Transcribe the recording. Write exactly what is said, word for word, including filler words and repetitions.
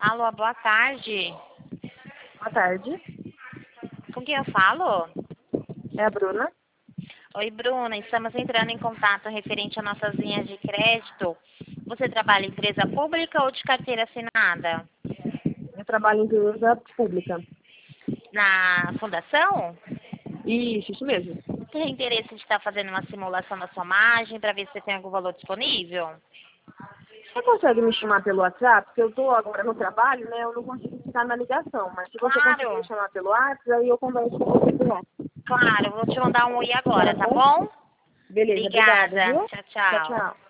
Alô, boa tarde. Boa tarde. Com quem eu falo? É a Bruna. Oi, Bruna. Estamos entrando em contato referente a nossas linhas de crédito. Você trabalha em empresa pública ou de carteira assinada? Eu trabalho em empresa pública. Na fundação? Isso, isso mesmo. Tem interesse de estar fazendo uma simulação da sua margem para ver se você tem algum valor disponível? Você consegue me chamar pelo WhatsApp? Porque eu estou agora no trabalho, né? Eu não consigo ficar na ligação. Mas se você conseguir me Claro, chamar pelo WhatsApp, aí eu converso com você por lá. claro. Vou te mandar um oi Tá agora, tá bom? bom? Beleza, obrigada, Obrigada. viu? Tchau, Tchau, tchau. tchau.